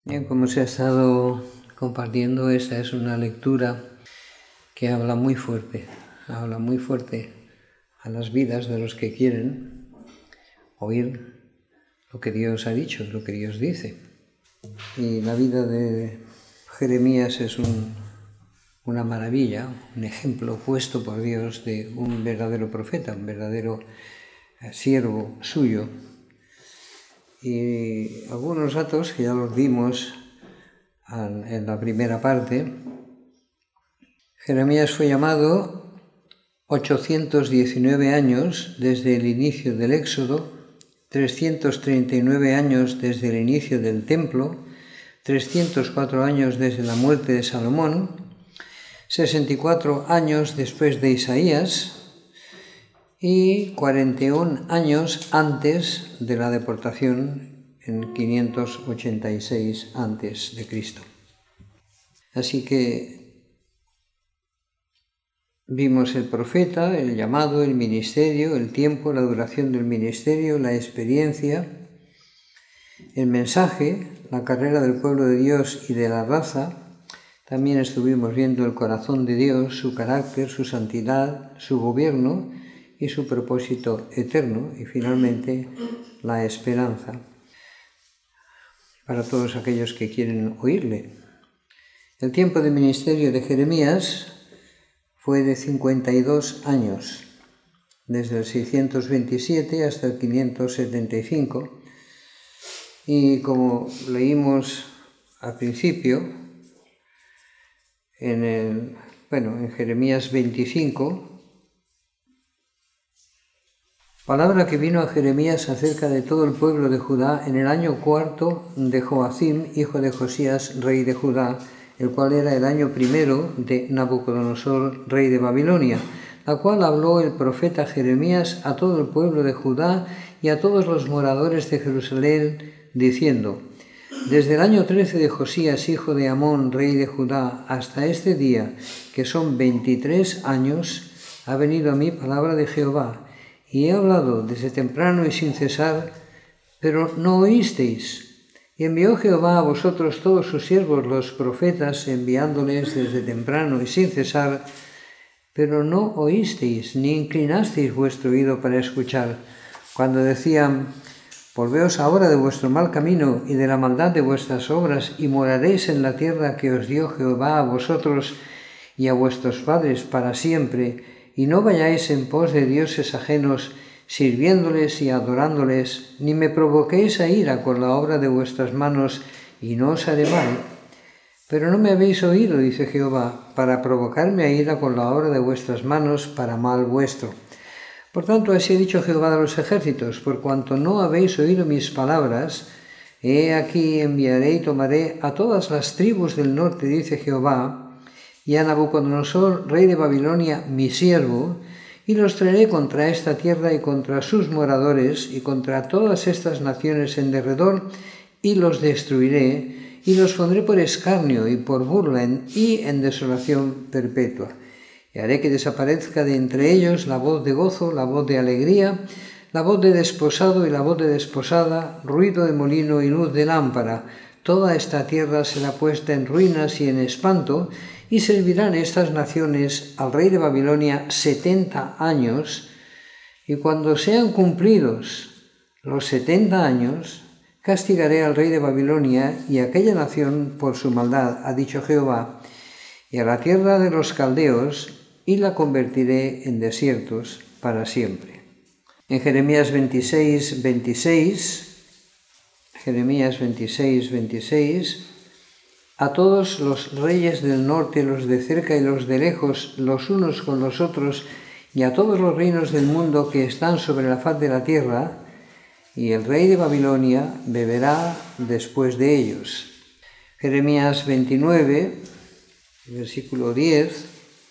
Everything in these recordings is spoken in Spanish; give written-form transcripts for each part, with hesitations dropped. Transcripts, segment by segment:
Bien, como se ha estado compartiendo, esta es una lectura que habla muy fuerte a las vidas de los que quieren oír lo que Dios ha dicho, lo que Dios dice. Y la vida de Jeremías es una maravilla, un ejemplo puesto por Dios de un verdadero profeta, un verdadero siervo suyo. Y algunos datos que ya los vimos en la primera parte. Jeremías fue llamado 819 años desde el inicio del Éxodo, 339 años desde el inicio del templo, 304 años desde la muerte de Salomón, 64 años después de Isaías y 41 años antes de la deportación en 586 a.C. Así que vimos el profeta, el llamado, el ministerio, el tiempo, la duración del ministerio, la experiencia, el mensaje, la carrera del pueblo de Dios y de la raza. También estuvimos viendo el corazón de Dios, su carácter, su santidad, su gobierno y su propósito eterno, y finalmente la esperanza para todos aquellos que quieren oírle. El tiempo de ministerio de Jeremías fue de 52 años, desde el 627 hasta el 575, y como leímos al principio, en Jeremías 25, palabra que vino a Jeremías acerca de todo el pueblo de Judá en el año 4 de Joacim, hijo de Josías, rey de Judá, el cual era el año primero de Nabucodonosor, rey de Babilonia, la cual habló el profeta Jeremías a todo el pueblo de Judá y a todos los moradores de Jerusalén, diciendo: desde el año 13 de Josías, hijo de Amón, rey de Judá, hasta este día, que son 23 años, ha venido a mí palabra de Jehová, y he hablado desde temprano y sin cesar, pero no oísteis. Y envió Jehová a vosotros todos sus siervos los profetas, enviándoles desde temprano y sin cesar, pero no oísteis, ni inclinasteis vuestro oído para escuchar, cuando decían: volveos ahora de vuestro mal camino y de la maldad de vuestras obras, y moraréis en la tierra que os dio Jehová a vosotros y a vuestros padres para siempre, y no vayáis en pos de dioses ajenos, sirviéndoles y adorándoles, ni me provoquéis a ira con la obra de vuestras manos, y no os haré mal. Pero no me habéis oído, dice Jehová, para provocarme a ira con la obra de vuestras manos, para mal vuestro. Por tanto, así ha dicho Jehová de los ejércitos: por cuanto no habéis oído mis palabras, he aquí enviaré y tomaré a todas las tribus del norte, dice Jehová, y a Nabucodonosor, rey de Babilonia, mi siervo, y los traeré contra esta tierra y contra sus moradores y contra todas estas naciones en derredor, y los destruiré, y los pondré por escarnio y por burla y en desolación perpetua. Y haré que desaparezca de entre ellos la voz de gozo, la voz de alegría, la voz de desposado y la voz de desposada, ruido de molino y luz de lámpara. Toda esta tierra será puesta en ruinas y en espanto, y servirán estas naciones al rey de Babilonia 70 años, y cuando sean cumplidos los 70 años, castigaré al rey de Babilonia y a aquella nación por su maldad, ha dicho Jehová, y a la tierra de los caldeos, y la convertiré en desiertos para siempre. En Jeremías 26, 26, a todos los reyes del norte, los de cerca y los de lejos, los unos con los otros, y a todos los reinos del mundo que están sobre la faz de la tierra, y el rey de Babilonia beberá después de ellos. Jeremías 29, versículo 10.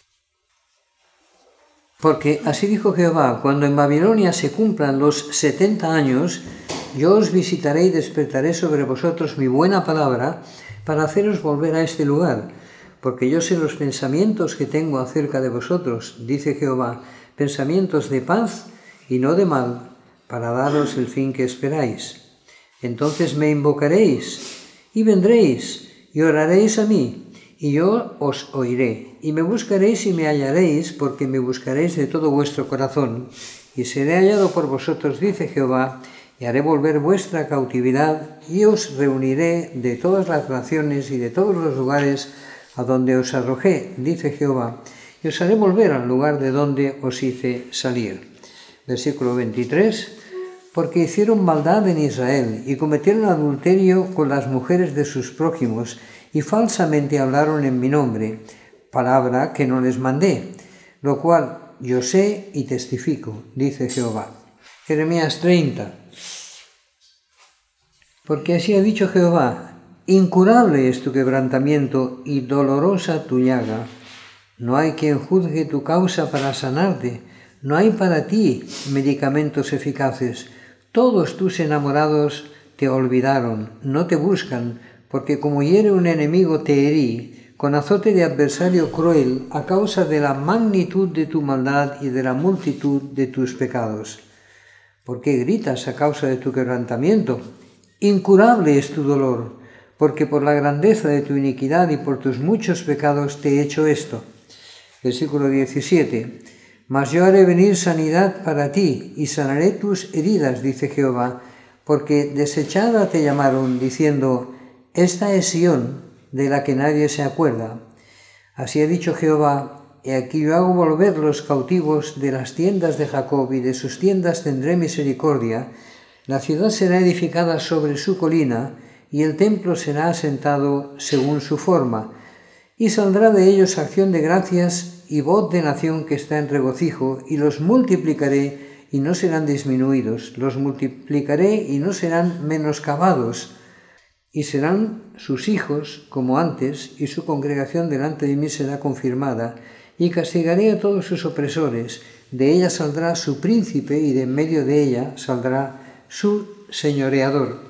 Porque así dijo Jehová: cuando en Babilonia se cumplan los 70 años, yo os visitaré y despertaré sobre vosotros mi buena palabra, para haceros volver a este lugar, porque yo sé los pensamientos que tengo acerca de vosotros, dice Jehová, pensamientos de paz y no de mal, para daros el fin que esperáis. Entonces me invocaréis, Y vendréis y oraréis a mí, y yo os oiré, y me buscaréis y me hallaréis, porque me buscaréis de todo vuestro corazón, y seré hallado por vosotros, dice Jehová, y haré volver vuestra cautividad, y os reuniré de todas las naciones y de todos los lugares a donde os arrojé, dice Jehová, y os haré volver al lugar de donde os hice salir. Versículo 23. Porque hicieron maldad en Israel, y cometieron adulterio con las mujeres de sus prójimos, y falsamente hablaron en mi nombre, palabra que no les mandé, lo cual yo sé y testifico, dice Jehová. Jeremías 30. Porque así ha dicho Jehová, incurable es tu quebrantamiento y dolorosa tu llaga. No hay quien juzgue tu causa para sanarte, no hay para ti medicamentos eficaces. Todos tus enamorados te olvidaron, no te buscan, porque como hiere un enemigo te herí, con azote de adversario cruel, a causa de la magnitud de tu maldad y de la multitud de tus pecados. ¿Por qué gritas a causa de tu quebrantamiento? Incurable es tu dolor, porque por la grandeza de tu iniquidad y por tus muchos pecados te he hecho esto. Versículo 17. Mas yo haré venir sanidad para ti, y sanaré tus heridas, dice Jehová, porque desechada te llamaron, diciendo, esta es Sión, de la que nadie se acuerda. Así ha dicho Jehová, he aquí yo hago volver los cautivos de las tiendas de Jacob, y de sus tiendas tendré misericordia. La ciudad será edificada sobre su colina, y el templo será asentado según su forma. Y saldrá de ellos acción de gracias y voz de nación que está en regocijo, y los multiplicaré y no serán disminuidos, los multiplicaré y no serán menoscabados, y serán sus hijos como antes, y su congregación delante de mí será confirmada, y castigaré a todos sus opresores, de ella saldrá su príncipe, y de en medio de ella saldrá su señoreador.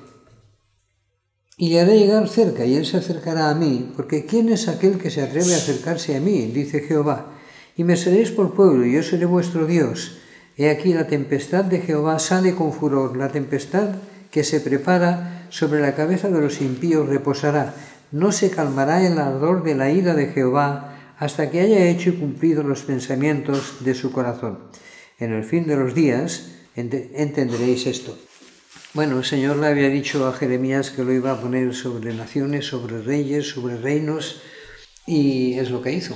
Y le haré llegar cerca, y él se acercará a mí, porque ¿quién es aquel que se atreve a acercarse a mí? Dice Jehová. Y me seréis por pueblo, y yo seré vuestro Dios. He aquí la tempestad de Jehová sale con furor, la tempestad que se prepara sobre la cabeza de los impíos reposará. No se calmará el ardor de la ira de Jehová hasta que haya hecho y cumplido los pensamientos de su corazón. En el fin de los días entenderéis esto. Bueno, el Señor le había dicho a Jeremías que lo iba a poner sobre naciones, sobre reyes, sobre reinos, y es lo que hizo.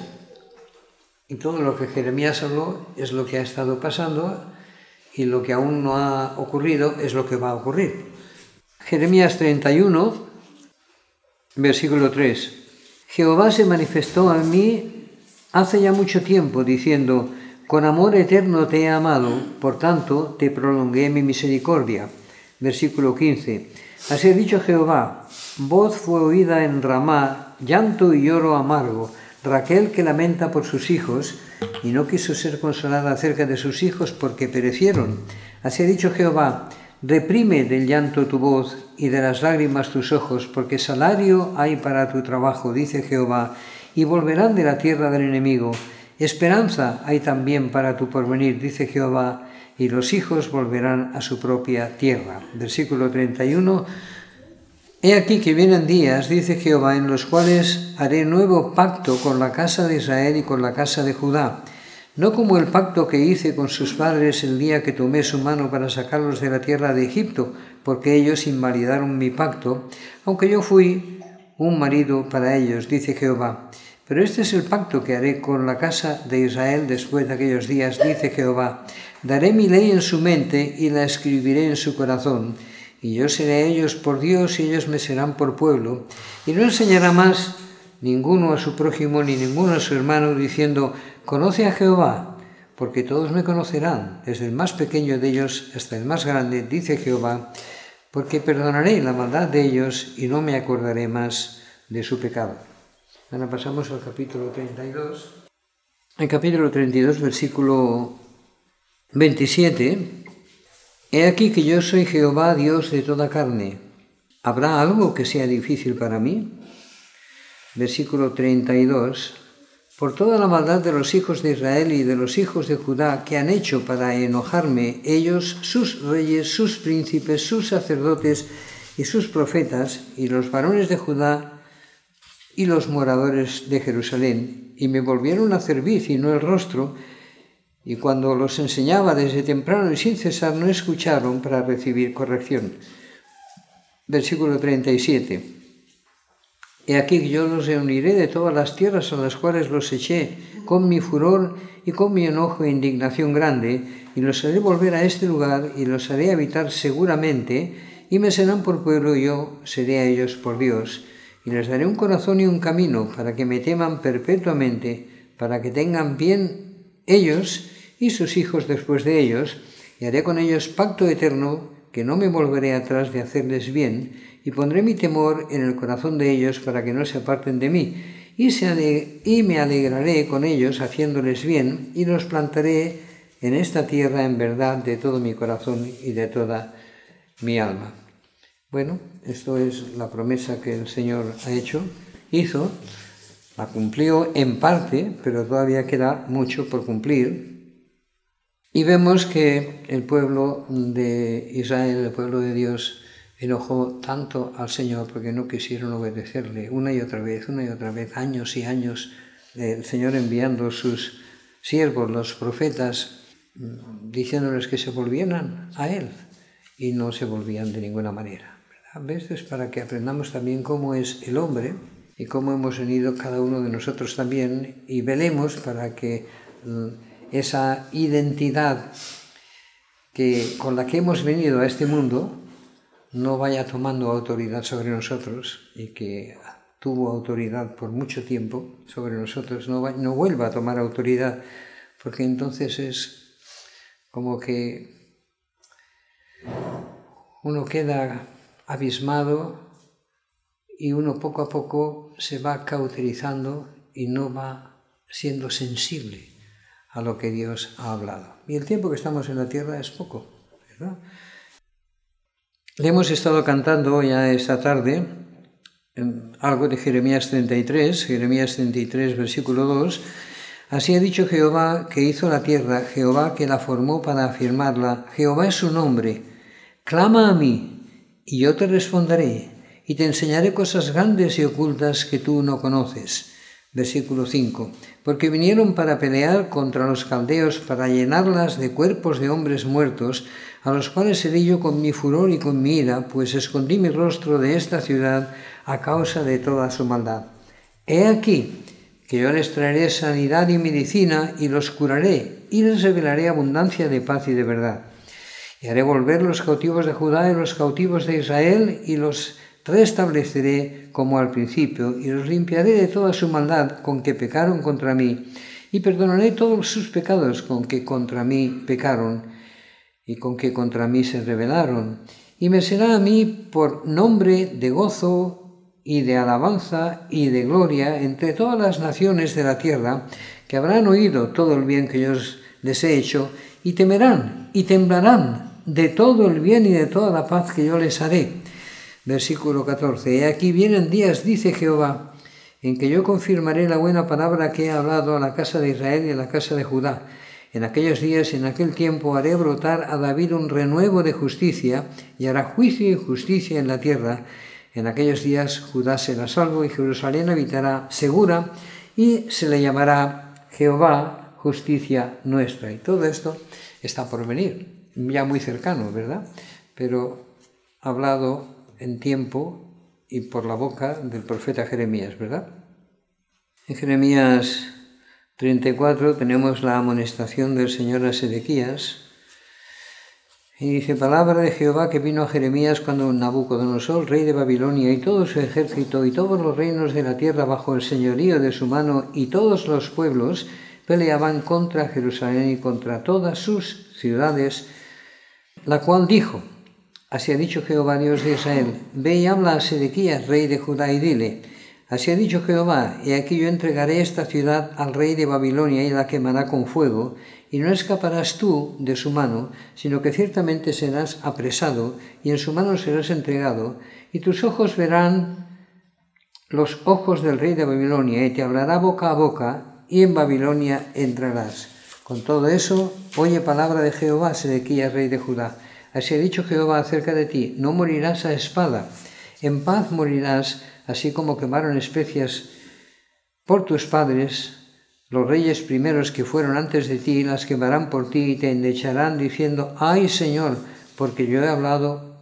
Y todo lo que Jeremías habló es lo que ha estado pasando, y lo que aún no ha ocurrido es lo que va a ocurrir. Jeremías 31, versículo 3. Jehová se manifestó a mí hace ya mucho tiempo, diciendo, con amor eterno te he amado, por tanto te prolongué mi misericordia. Versículo 15. Así ha dicho Jehová, voz fue oída en Ramá, llanto y lloro amargo, Raquel que lamenta por sus hijos, y no quiso ser consolada acerca de sus hijos porque perecieron. Así ha dicho Jehová, reprime del llanto tu voz y de las lágrimas tus ojos, porque salario hay para tu trabajo, dice Jehová, y volverán de la tierra del enemigo. Esperanza hay también para tu porvenir, dice Jehová, y los hijos volverán a su propia tierra. Versículo 31. He aquí que vienen días, dice Jehová, en los cuales haré nuevo pacto con la casa de Israel y con la casa de Judá, no como el pacto que hice con sus padres el día que tomé su mano para sacarlos de la tierra de Egipto, porque ellos invalidaron mi pacto, aunque yo fui un marido para ellos, dice Jehová. Pero este es el pacto que haré con la casa de Israel después de aquellos días, dice Jehová. Daré mi ley en su mente y la escribiré en su corazón, y yo seré a ellos por Dios y ellos me serán por pueblo. Y no enseñará más ninguno a su prójimo ni ninguno a su hermano, diciendo, conoce a Jehová, porque todos me conocerán, desde el más pequeño de ellos hasta el más grande, dice Jehová, porque perdonaré la maldad de ellos y no me acordaré más de su pecado. Ahora pasamos al capítulo 32. En capítulo 32, versículo 27. He aquí que yo soy Jehová, Dios de toda carne. ¿Habrá algo que sea difícil para mí? Versículo 32. Por toda la maldad de los hijos de Israel y de los hijos de Judá que han hecho para enojarme, ellos, sus reyes, sus príncipes, sus sacerdotes y sus profetas, y los varones de Judá, y los moradores de Jerusalén, y me volvieron a cerviz y no el rostro, y cuando los enseñaba desde temprano y sin cesar, no escucharon para recibir corrección. Versículo 37. He aquí que yo los reuniré de todas las tierras a las cuales los eché, con mi furor y con mi enojo e indignación grande, y los haré volver a este lugar, y los haré habitar seguramente, y me serán por pueblo, y yo seré a ellos por Dios. Y les daré un corazón y un camino, para que me teman perpetuamente, para que tengan bien ellos y sus hijos después de ellos, y haré con ellos pacto eterno, que no me volveré atrás de hacerles bien, y pondré mi temor en el corazón de ellos para que no se aparten de mí, y me alegraré con ellos haciéndoles bien, y los plantaré en esta tierra en verdad de todo mi corazón y de toda mi alma. Bueno, esto es la promesa que el Señor hizo, la cumplió en parte, pero todavía queda mucho por cumplir. Y vemos que el pueblo de Israel, el pueblo de Dios, enojó tanto al Señor porque no quisieron obedecerle una y otra vez, años y años, el Señor enviando sus siervos, los profetas, diciéndoles que se volvieran a Él, y no se volvían de ninguna manera. A veces para que aprendamos también cómo es el hombre y cómo hemos venido cada uno de nosotros también, y velemos para que esa identidad con la que hemos venido a este mundo no vaya tomando autoridad sobre nosotros, y que tuvo autoridad por mucho tiempo sobre nosotros, no vuelva a tomar autoridad, porque entonces es como que uno queda abismado y uno poco a poco se va cauterizando y no va siendo sensible a lo que Dios ha hablado. Y el tiempo que estamos en la tierra es poco, ¿verdad? Le hemos estado cantando ya esta tarde algo de Jeremías 33, versículo 2. Así ha dicho Jehová que hizo la tierra, Jehová que la formó para afirmarla. Jehová es su nombre. Clama a mí, y yo te responderé, y te enseñaré cosas grandes y ocultas que tú no conoces. Versículo 5. Porque vinieron para pelear contra los caldeos, para llenarlas de cuerpos de hombres muertos, a los cuales herí yo con mi furor y con mi ira, pues escondí mi rostro de esta ciudad a causa de toda su maldad. He aquí que yo les traeré sanidad y medicina, y los curaré, y les revelaré abundancia de paz y de verdad. Y haré volver los cautivos de Judá y los cautivos de Israel, y los restableceré como al principio, y los limpiaré de toda su maldad con que pecaron contra mí, y perdonaré todos sus pecados con que contra mí pecaron, y con que contra mí se rebelaron. Y me será a mí por nombre de gozo y de alabanza y de gloria entre todas las naciones de la tierra, que habrán oído todo el bien que yo les he hecho, y temerán y temblarán de todo el bien y de toda la paz que yo les haré. Versículo 14. He aquí vienen días, dice Jehová, en que yo confirmaré la buena palabra que he hablado a la casa de Israel y a la casa de Judá. En aquellos días y en aquel tiempo haré brotar a David un renuevo de justicia, y hará juicio y justicia en la tierra. En aquellos días Judá será salvo y Jerusalén habitará segura, y se le llamará Jehová justicia nuestra. Y todo esto está por venir, ya muy cercano, ¿verdad? Pero hablado en tiempo y por la boca del profeta Jeremías, ¿verdad? En Jeremías 34 tenemos la amonestación del Señor a Sedequías, y dice: palabra de Jehová que vino a Jeremías cuando Nabucodonosor, rey de Babilonia, y todo su ejército y todos los reinos de la tierra bajo el señorío de su mano y todos los pueblos peleaban contra Jerusalén y contra todas sus ciudades, la cual dijo: así ha dicho Jehová Dios de Israel, ve y habla a Sedequías, rey de Judá, y dile: así ha dicho Jehová, he aquí yo entregaré esta ciudad al rey de Babilonia y la quemará con fuego, y no escaparás tú de su mano, sino que ciertamente serás apresado, y en su mano serás entregado, y tus ojos verán los ojos del rey de Babilonia, y te hablará boca a boca, y en Babilonia entrarás. Con todo eso, oye palabra de Jehová, Sedequías, rey de Judá. Así ha dicho Jehová acerca de ti, no morirás a espada, en paz morirás, así como quemaron especias por tus padres, los reyes primeros que fueron antes de ti, las quemarán por ti y te endecharán diciendo, ¡ay, Señor! Porque yo he hablado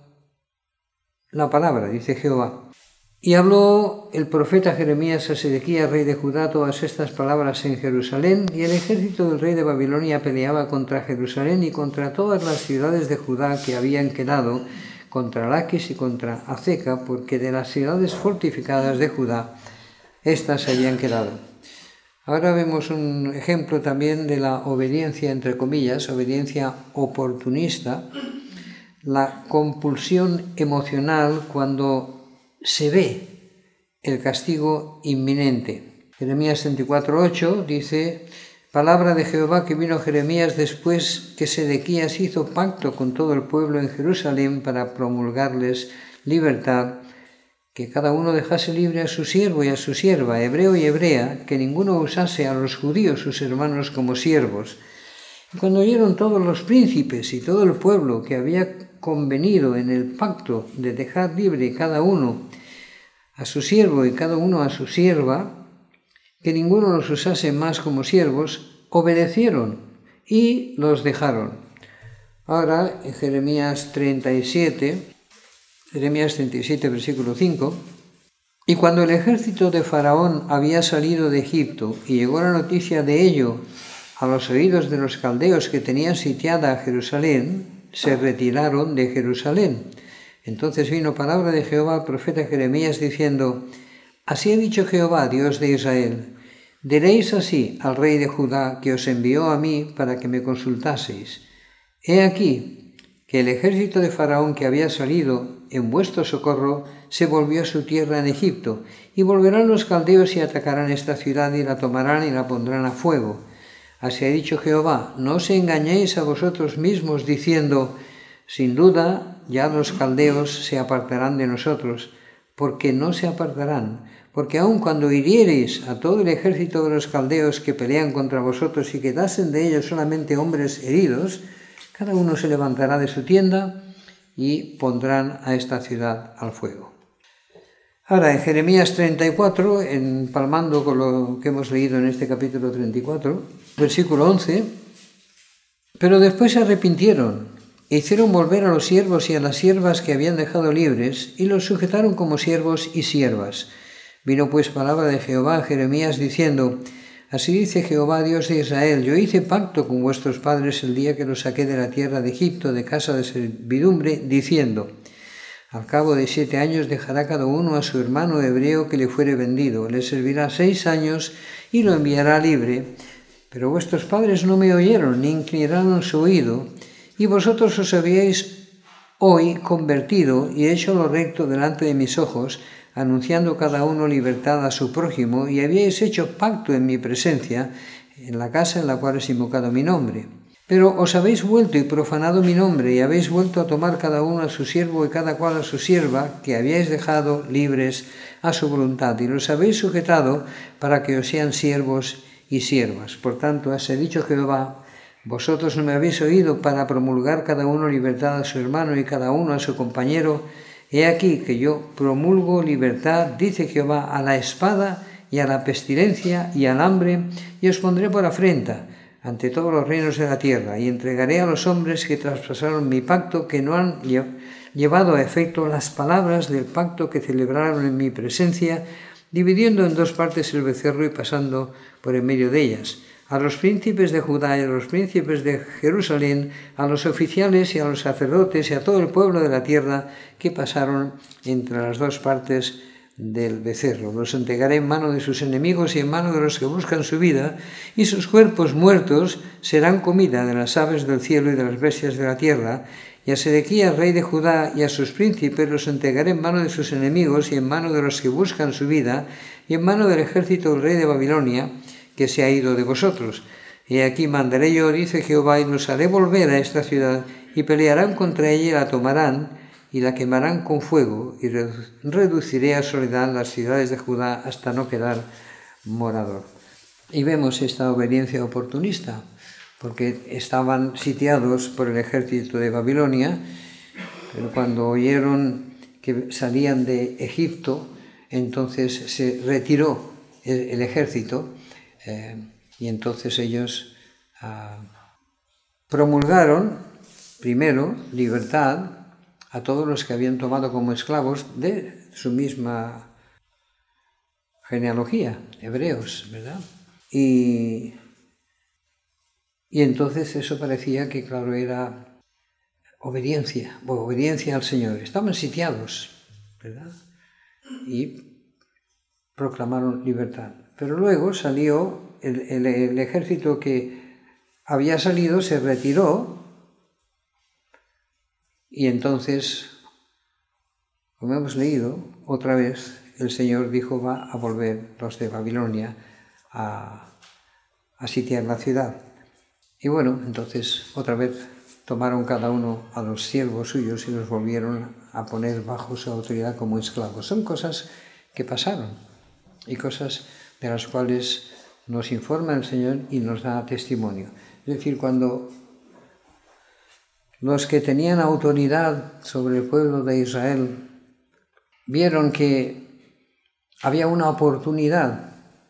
la palabra, dice Jehová. Y habló el profeta Jeremías a Sedequías, rey de Judá, todas estas palabras en Jerusalén, y el ejército del rey de Babilonia peleaba contra Jerusalén y contra todas las ciudades de Judá que habían quedado, contra Laquis y contra Azeca, porque de las ciudades fortificadas de Judá, estas habían quedado. Ahora vemos un ejemplo también de la obediencia, entre comillas, obediencia oportunista, la compulsión emocional cuando se ve el castigo inminente. Jeremías 34:8 dice, palabra de Jehová que vino a Jeremías después que Sedequías hizo pacto con todo el pueblo en Jerusalén para promulgarles libertad, que cada uno dejase libre a su siervo y a su sierva, hebreo y hebrea, que ninguno usase a los judíos sus hermanos como siervos. Y cuando oyeron todos los príncipes y todo el pueblo que había convenido en el pacto de dejar libre cada uno a su siervo y cada uno a su sierva, que ninguno los usase más como siervos, obedecieron y los dejaron. Ahora, en Jeremías 37, versículo 5, y cuando el ejército de Faraón había salido de Egipto y llegó la noticia de ello a los oídos de los caldeos que tenían sitiada a Jerusalén, se retiraron de Jerusalén. Entonces vino palabra de Jehová al profeta Jeremías diciendo, así ha dicho Jehová, Dios de Israel, diréis así al rey de Judá que os envió a mí para que me consultaseis. He aquí que el ejército de Faraón que había salido en vuestro socorro se volvió a su tierra en Egipto, y volverán los caldeos y atacarán esta ciudad y la tomarán y la pondrán a fuego. Así ha dicho Jehová, no os engañéis a vosotros mismos diciendo, sin duda ya los caldeos se apartarán de nosotros, porque no se apartarán, porque aun cuando hiriereis a todo el ejército de los caldeos que pelean contra vosotros y quedasen de ellos solamente hombres heridos, cada uno se levantará de su tienda y pondrán a esta ciudad al fuego. Ahora, en Jeremías 34, empalmando con lo que hemos leído en este capítulo 34, versículo 11, pero después se arrepintieron e hicieron volver a los siervos y a las siervas que habían dejado libres y los sujetaron como siervos y siervas. Vino pues palabra de Jehová a Jeremías diciendo, así dice Jehová Dios de Israel, yo hice pacto con vuestros padres el día que los saqué de la tierra de Egipto, de casa de servidumbre, diciendo, al cabo de 7 años dejará cada uno a su hermano hebreo que le fuere vendido, le servirá 6 años y lo enviará libre. Pero vuestros padres no me oyeron, ni inclinaron su oído, y vosotros os habíais hoy convertido y hecho lo recto delante de mis ojos, anunciando cada uno libertad a su prójimo, y habíais hecho pacto en mi presencia, en la casa en la cual es invocado mi nombre. Pero os habéis vuelto y profanado mi nombre, y habéis vuelto a tomar cada uno a su siervo y cada cual a su sierva, que habíais dejado libres a su voluntad, y los habéis sujetado para que os sean siervos y siervas. Por tanto, así ha dicho Jehová, vosotros no me habéis oído para promulgar cada uno libertad a su hermano y cada uno a su compañero. He aquí que yo promulgo libertad, dice Jehová, a la espada y a la pestilencia y al hambre, y os pondré por afrenta ante todos los reinos de la tierra, y entregaré a los hombres que traspasaron mi pacto, que no han llevado a efecto las palabras del pacto que celebraron en mi presencia, dividiendo en 2 partes el becerro y pasando por en medio de ellas, a los príncipes de Judá y a los príncipes de Jerusalén, a los oficiales y a los sacerdotes y a todo el pueblo de la tierra que pasaron entre las 2 partes del becerro. Los entregaré en mano de sus enemigos y en mano de los que buscan su vida, y sus cuerpos muertos serán comida de las aves del cielo y de las bestias de la tierra. Y a Sedequías, rey de Judá, y a sus príncipes los entregaré en mano de sus enemigos y en mano de los que buscan su vida, y en mano del ejército del rey de Babilonia, que se ha ido de vosotros. Y aquí mandaré yo, dice Jehová, y los haré volver a esta ciudad, y pelearán contra ella y la tomarán, y la quemarán con fuego, y reduciré a soledad las ciudades de Judá hasta no quedar morador. Y vemos esta obediencia oportunista, porque estaban sitiados por el ejército de Babilonia, Pero cuando oyeron que salían de Egipto, entonces se retiró el ejército y entonces ellos promulgaron primero libertad a todos los que habían tomado como esclavos de su misma genealogía, hebreos, ¿verdad? Y entonces eso parecía que, claro, era obediencia al Señor. Estaban sitiados, ¿verdad? Y proclamaron libertad. Pero luego salió el ejército que había salido, se retiró, y entonces, como hemos leído, otra vez el Señor dijo: va a volver los de Babilonia a sitiar la ciudad. Y bueno, entonces otra vez tomaron cada uno a los siervos suyos y los volvieron a poner bajo su autoridad como esclavos. Son cosas que pasaron y cosas de las cuales nos informa el Señor y nos da testimonio. Es decir, cuando los que tenían autoridad sobre el pueblo de Israel vieron que había una oportunidad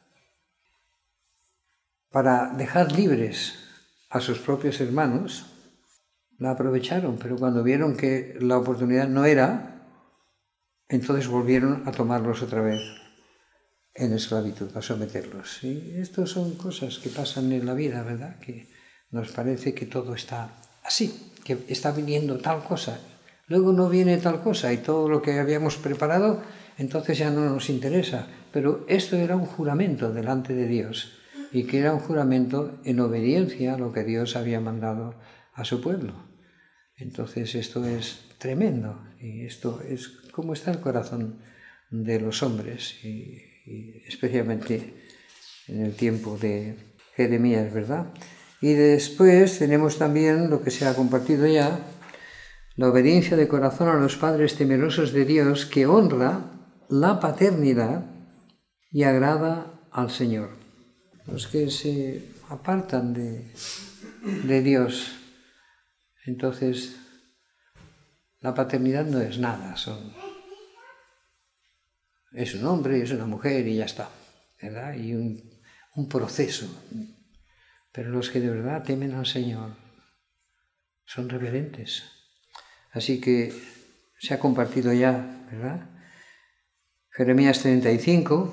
para dejar libres a sus propios hermanos, la aprovecharon, pero cuando vieron que la oportunidad no era, entonces volvieron a tomarlos otra vez en esclavitud, a someterlos. Y estas son cosas que pasan en la vida, ¿verdad? Que nos parece que todo está así, que está viniendo tal cosa, luego no viene tal cosa y todo lo que habíamos preparado entonces ya no nos interesa. Pero esto era un juramento delante de Dios, y que era un juramento en obediencia a lo que Dios había mandado a su pueblo. Entonces esto es tremendo, y esto es cómo está el corazón de los hombres, y especialmente en el tiempo de Jeremías, ¿verdad? Y después tenemos también lo que se ha compartido ya, la obediencia de corazón a los padres temerosos de Dios, que honra la paternidad y agrada al Señor. Los que se apartan de Dios, entonces la paternidad no es nada, es un hombre, es una mujer y ya está, ¿verdad? Y un proceso. Pero los que de verdad temen al Señor son reverentes. Así que se ha compartido ya, ¿verdad? Jeremías 35.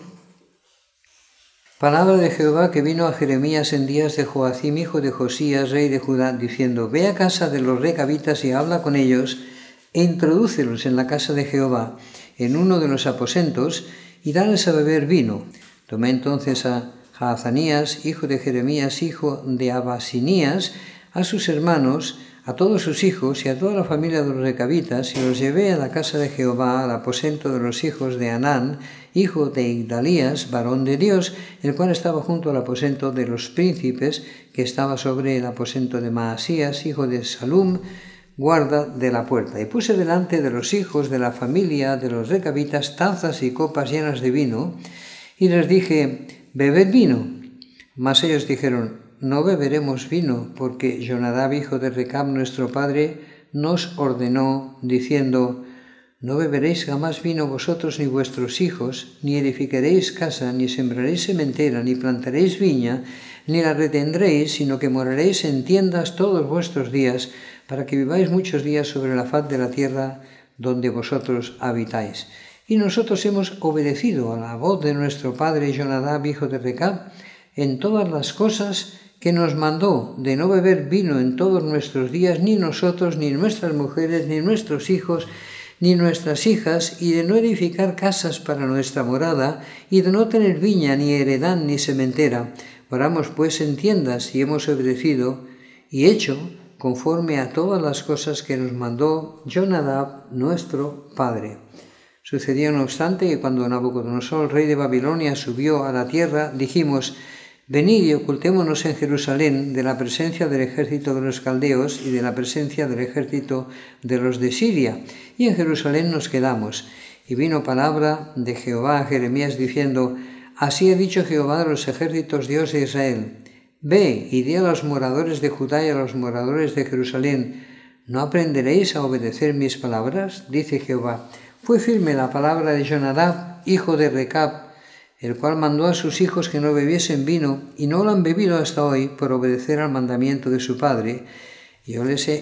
Palabra de Jehová que vino a Jeremías en días de Joacim, hijo de Josías, rey de Judá, diciendo: ve a casa de los recabitas y habla con ellos, e introdúcelos en la casa de Jehová, en uno de los aposentos, y dales a beber vino. Tomé entonces a Jaazanías, hijo de Jeremías, hijo de Abasinías, a sus hermanos, a todos sus hijos y a toda la familia de los recabitas, y los llevé a la casa de Jehová, al aposento de los hijos de Anán, hijo de Igdalías, varón de Dios, el cual estaba junto al aposento de los príncipes, que estaba sobre el aposento de Maasías, hijo de Salum, guarda de la puerta. Y puse delante de los hijos de la familia de los recabitas tazas y copas llenas de vino, y les dije: bebed vino. Mas ellos dijeron: no beberemos vino, porque Jonadab, hijo de Recab, nuestro padre, nos ordenó, diciendo: no beberéis jamás vino vosotros ni vuestros hijos, ni edificaréis casa, ni sembraréis sementera, ni plantaréis viña, ni la retendréis, sino que moraréis en tiendas todos vuestros días, para que viváis muchos días sobre la faz de la tierra donde vosotros habitáis. Y nosotros hemos obedecido a la voz de nuestro padre Jonadab, hijo de Recab, en todas las cosas que nos mandó, de no beber vino en todos nuestros días, ni nosotros, ni nuestras mujeres, ni nuestros hijos, ni nuestras hijas, y de no edificar casas para nuestra morada, y de no tener viña, ni heredad, ni sementera. Moramos pues en tiendas, y hemos obedecido y hecho conforme a todas las cosas que nos mandó Jonadab, nuestro padre. Sucedió no obstante que cuando Nabucodonosor, rey de Babilonia, subió a la tierra, dijimos: venid y ocultémonos en Jerusalén de la presencia del ejército de los caldeos y de la presencia del ejército de los de Siria. Y en Jerusalén nos quedamos. Y vino palabra de Jehová a Jeremías diciendo: así ha dicho Jehová de los ejércitos, Dios de Israel: ve y di a los moradores de Judá y a los moradores de Jerusalén: ¿No aprenderéis a obedecer mis palabras? Dice Jehová. Fue firme la palabra de Jonadab, hijo de Recab, el cual mandó a sus hijos que no bebiesen vino, y no lo han bebido hasta hoy por obedecer al mandamiento de su padre. Y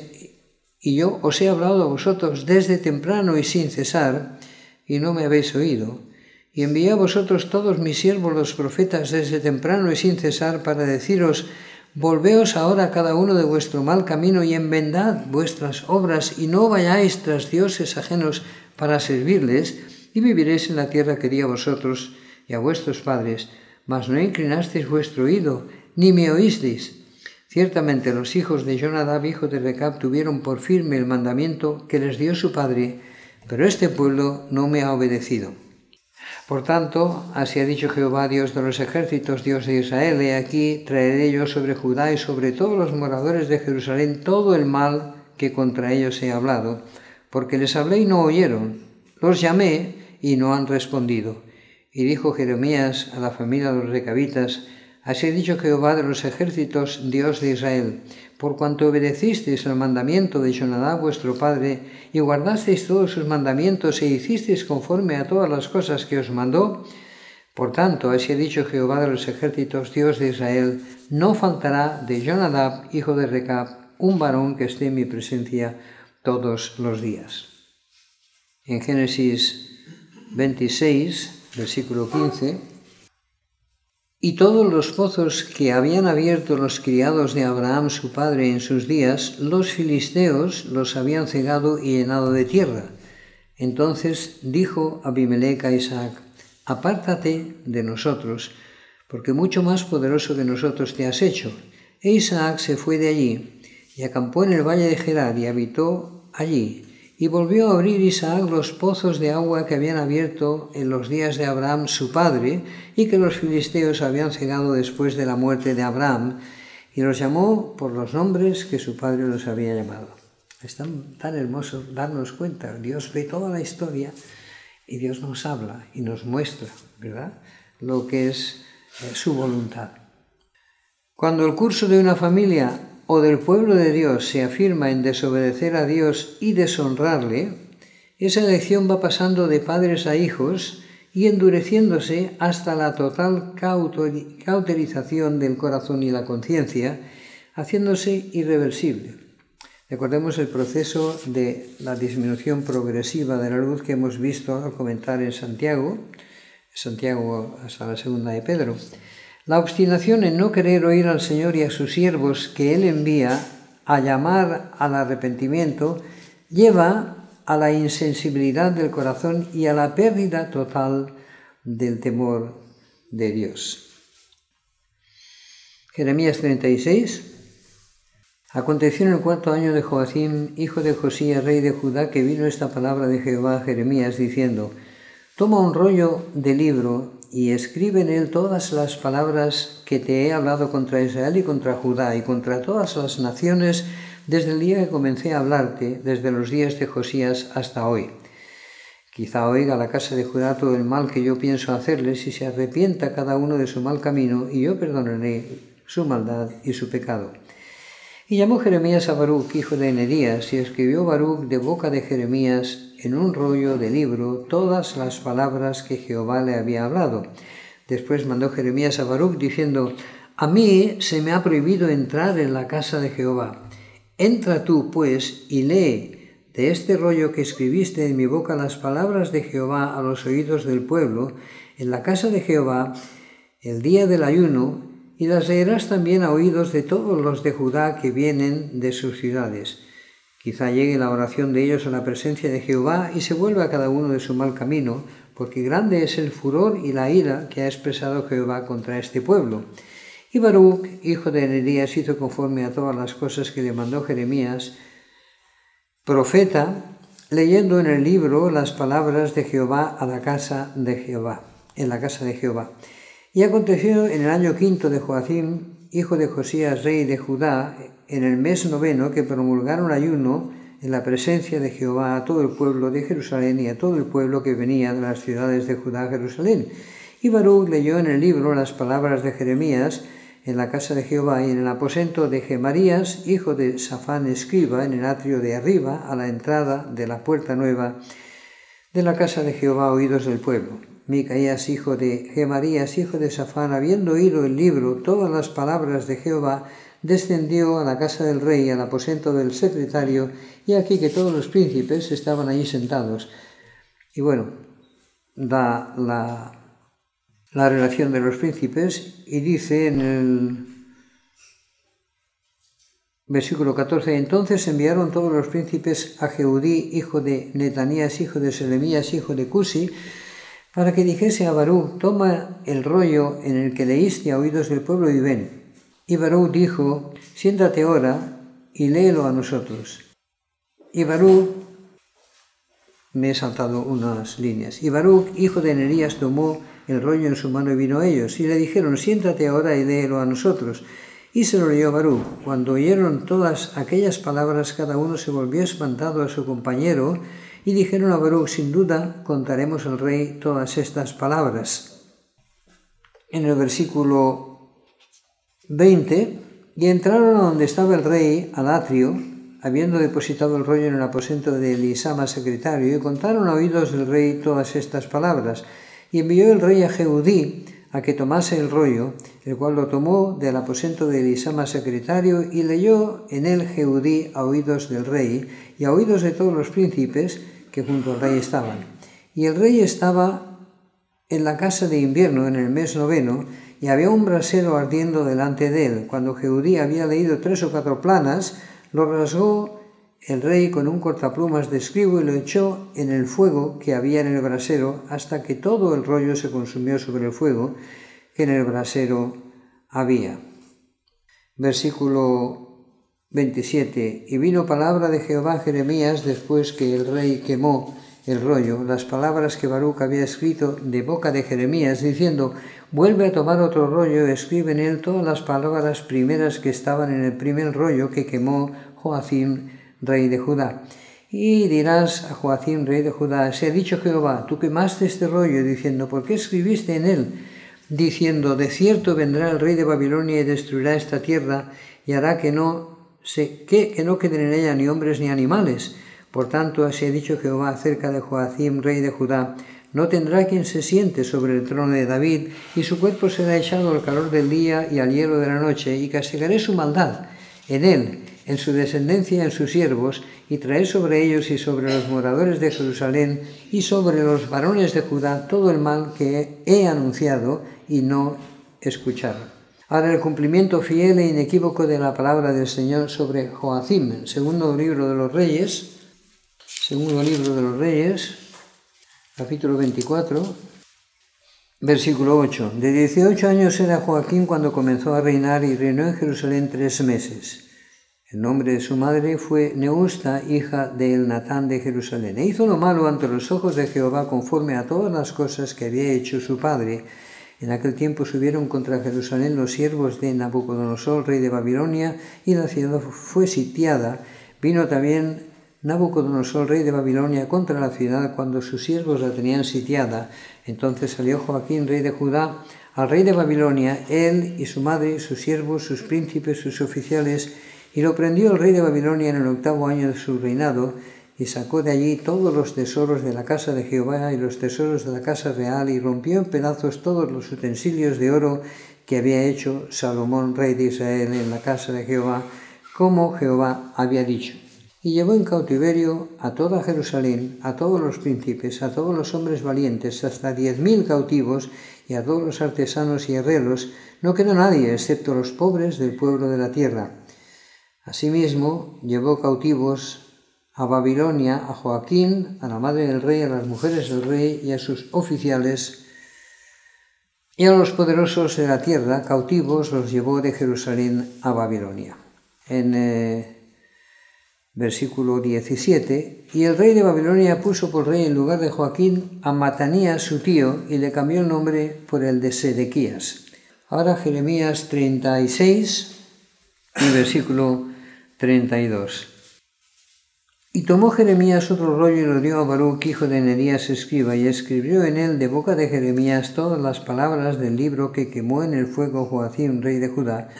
yo os he hablado a vosotros desde temprano y sin cesar, y no me habéis oído. Y envié a vosotros todos mis siervos los profetas desde temprano y sin cesar para deciros: volveos ahora cada uno de vuestro mal camino y enmendad vuestras obras, y no vayáis tras dioses ajenos para servirles, y viviréis en la tierra que di a vosotros y a vuestros padres, mas no inclinasteis vuestro oído, ni me oísteis. Ciertamente los hijos de Jonadab, hijo de Recab, tuvieron por firme el mandamiento que les dio su padre, pero este pueblo no me ha obedecido. Por tanto, así ha dicho Jehová, Dios de los ejércitos, Dios de Israel: he aquí, traeré yo sobre Judá y sobre todos los moradores de Jerusalén todo el mal que contra ellos he hablado, porque les hablé y no oyeron, los llamé y no han respondido. Y dijo Jeremías a la familia de los recabitas: así ha dicho Jehová de los ejércitos, Dios de Israel: por cuanto obedecisteis al mandamiento de Jonadab vuestro padre, y guardasteis todos sus mandamientos, e hicisteis conforme a todas las cosas que os mandó, por tanto, así ha dicho Jehová de los ejércitos, Dios de Israel: no faltará de Jonadab, hijo de Recab, un varón que esté en mi presencia todos los días. En Génesis 26, versículo 15, y todos los pozos que habían abierto los criados de Abraham su padre en sus días, los filisteos los habían cegado y llenado de tierra. Entonces dijo Abimelec a Isaac: apártate de nosotros, porque mucho más poderoso que nosotros te has hecho. E Isaac se fue de allí, y acampó en el valle de Gerar, y habitó allí. Y volvió a abrir Isaac los pozos de agua que habían abierto en los días de Abraham su padre, y que los filisteos habían cegado después de la muerte de Abraham, y los llamó por los nombres que su padre los había llamado. Es tan hermoso darnos cuenta. Dios ve toda la historia y Dios nos habla y nos muestra, ¿verdad?, lo que es su voluntad. Cuando el curso de una familia o del pueblo de Dios se afirma en desobedecer a Dios y deshonrarle, esa elección va pasando de padres a hijos y endureciéndose hasta la total cauterización del corazón y la conciencia, haciéndose irreversible. Recordemos el proceso de la disminución progresiva de la luz que hemos visto al comentar en Santiago hasta la segunda de Pedro. La obstinación en no querer oír al Señor y a sus siervos que Él envía a llamar al arrepentimiento lleva a la insensibilidad del corazón y a la pérdida total del temor de Dios. Jeremías 36. Aconteció en el 4º año de Joacim, hijo de Josías, rey de Judá, que vino esta palabra de Jehová a Jeremías, diciendo: toma un rollo de libro y escribe en él todas las palabras que te he hablado contra Israel y contra Judá y contra todas las naciones desde el día que comencé a hablarte, desde los días de Josías hasta hoy. Quizá oiga la casa de Judá todo el mal que yo pienso hacerles y se arrepienta cada uno de su mal camino, y yo perdonaré su maldad y su pecado. Y llamó Jeremías a Baruc, hijo de Nerías, y escribió Baruc de boca de Jeremías en un rollo de libro todas las palabras que Jehová le había hablado. Después mandó Jeremías a Baruc diciendo: a mí se me ha prohibido entrar en la casa de Jehová. Entra tú, pues, y lee de este rollo que escribiste en mi boca las palabras de Jehová a los oídos del pueblo, en la casa de Jehová, el día del ayuno, y las leerás también a oídos de todos los de Judá que vienen de sus ciudades. Quizá llegue la oración de ellos a la presencia de Jehová y se vuelva cada uno de su mal camino, porque grande es el furor y la ira que ha expresado Jehová contra este pueblo. Y Baruc, hijo de Nerías, hizo conforme a todas las cosas que le mandó Jeremías, profeta, leyendo en el libro las palabras de Jehová en la casa de Jehová. Y aconteció en el año 5 de Joacim, hijo de Josías, rey de Judá, en el mes 9, que promulgaron ayuno en la presencia de Jehová a todo el pueblo de Jerusalén y a todo el pueblo que venía de las ciudades de Judá a Jerusalén. Y Baruc leyó en el libro las palabras de Jeremías en la casa de Jehová y en el aposento de Gemarías, hijo de Safán escriba, en el atrio de arriba, a la entrada de la puerta nueva de la casa de Jehová, oídos del pueblo. Micaías, hijo de Gemarías, hijo de Safán, habiendo oído el libro, todas las palabras de Jehová, descendió a la casa del rey, al aposento del secretario, y aquí que todos los príncipes estaban allí sentados. Y bueno, da la relación de los príncipes y dice en el versículo 14, entonces enviaron todos los príncipes a Jehudí, hijo de Netanías, hijo de Selemías, hijo de Cusi, para que dijese a Baruch, toma el rollo en el que leíste a oídos del pueblo y ven. Y Baruch dijo, siéntate ahora y léelo a nosotros. Y Baruch, me he saltado unas líneas, y Baruch, hijo de Nerías, tomó el rollo en su mano y vino a ellos, y le dijeron, siéntate ahora y léelo a nosotros. Y se lo leyó Baruch. Cuando oyeron todas aquellas palabras, cada uno se volvió espantado a su compañero, y dijeron a Baruch, sin duda contaremos al rey todas estas palabras. En el versículo 20, y entraron a donde estaba el rey, al atrio, habiendo depositado el rollo en el aposento de Elisama, secretario, y contaron a oídos del rey todas estas palabras. Y envió el rey a Jehudí a que tomase el rollo, el cual lo tomó del aposento de Elisama, secretario, y leyó en él Jehudí a oídos del rey, y a oídos de todos los príncipes que junto al rey estaban. Y el rey estaba en la casa de invierno, en el mes 9, y había un brasero ardiendo delante de él. Cuando Jehudí había leído 3 o 4 planas, lo rasgó el rey con un cortaplumas de escribo y lo echó en el fuego que había en el brasero, hasta que todo el rollo se consumió sobre el fuego que en el brasero había. Versículo 27. Y vino palabra de Jehová a Jeremías después que el rey quemó el rollo, las palabras que Baruch había escrito de boca de Jeremías, diciendo, vuelve a tomar otro rollo, escribe en él todas las palabras primeras que estaban en el primer rollo que quemó Joacim, rey de Judá. Y dirás a Joacim, rey de Judá, se ha dicho Jehová, tú quemaste este rollo, diciendo, ¿por qué escribiste en él? Diciendo, de cierto vendrá el rey de Babilonia y destruirá esta tierra, y hará que no queden en ella ni hombres ni animales. Por tanto, así ha dicho Jehová acerca de Joacim, rey de Judá, no tendrá quien se siente sobre el trono de David, y su cuerpo será echado al calor del día y al hielo de la noche, y castigaré su maldad en él, en su descendencia, en sus siervos, y traeré sobre ellos y sobre los moradores de Jerusalén y sobre los varones de Judá todo el mal que he anunciado y no escucharon. Ahora el cumplimiento fiel e inequívoco de la palabra del Señor sobre Joacim, segundo libro de los Reyes, capítulo 24, versículo 8. De 18 años era Joacim cuando comenzó a reinar y reinó en Jerusalén 3 meses. El nombre de su madre fue Neusta, hija de Elnatán de Jerusalén. E hizo lo malo ante los ojos de Jehová conforme a todas las cosas que había hecho su padre. En aquel tiempo subieron contra Jerusalén los siervos de Nabucodonosor, rey de Babilonia, y la ciudad fue sitiada. Vino también Nabucodonosor, rey de Babilonia, contra la ciudad cuando sus siervos la tenían sitiada. Entonces salió Joacim, rey de Judá, al rey de Babilonia, él y su madre, sus siervos, sus príncipes, sus oficiales, y lo prendió el rey de Babilonia en el 8º año de su reinado, y sacó de allí todos los tesoros de la casa de Jehová y los tesoros de la casa real, y rompió en pedazos todos los utensilios de oro que había hecho Salomón, rey de Israel, en la casa de Jehová, como Jehová había dicho. Y llevó en cautiverio a toda Jerusalén, a todos los príncipes, a todos los hombres valientes, hasta 10.000 cautivos, y a todos los artesanos y herreros. No quedó nadie, excepto los pobres del pueblo de la tierra. Asimismo, llevó cautivos a Babilonia a Joacim, a la madre del rey, a las mujeres del rey y a sus oficiales, y a los poderosos de la tierra, cautivos, los llevó de Jerusalén a Babilonia. En versículo 17, y el rey de Babilonia puso por rey en lugar de Joacim a Matanías su tío, y le cambió el nombre por el de Sedequías. Ahora Jeremías 36 y versículo 32. Y tomó Jeremías otro rollo y lo dio a Baruc, hijo de Nerías, escriba, y escribió en él de boca de Jeremías todas las palabras del libro que quemó en el fuego Joacim, rey de Judá.